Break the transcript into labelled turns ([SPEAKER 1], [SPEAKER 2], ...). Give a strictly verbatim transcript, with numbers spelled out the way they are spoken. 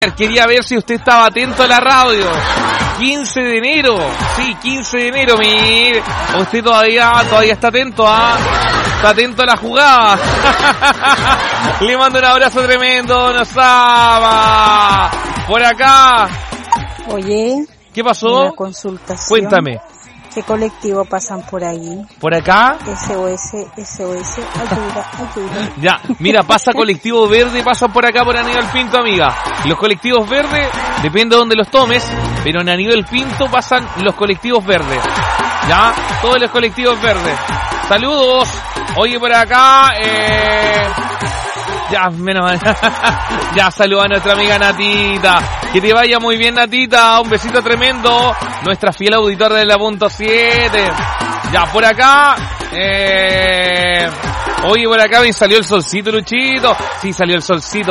[SPEAKER 1] Quería ver si usted estaba atento a la radio. quince de enero. Sí, quince de enero. Mire, usted todavía, todavía está atento a... Está atento a la jugada. Le mando un abrazo tremendo. Nos ama. Por acá.
[SPEAKER 2] Oye.
[SPEAKER 1] ¿Qué pasó?
[SPEAKER 2] Una consultación.
[SPEAKER 1] Cuéntame.
[SPEAKER 2] ¿Qué colectivo pasan por ahí?
[SPEAKER 1] ¿Por acá?
[SPEAKER 2] S O S, S O S, ayuda, ayuda.
[SPEAKER 1] Ya, mira, pasa colectivo verde, pasan por acá por Aníbal Pinto, amiga. Los colectivos verdes, depende de dónde los tomes, pero en Aníbal Pinto pasan los colectivos verdes. Ya, todos los colectivos verdes. Saludos. Oye, por acá, eh... Ya, menos mal. Ya, saluda a nuestra amiga Natita. Que te vaya muy bien, Natita. Un besito tremendo. Nuestra fiel auditora de la punto siete. Ya, por acá. Eh... Oye, por acá me salió el solcito, Luchito. Sí, salió el solcito.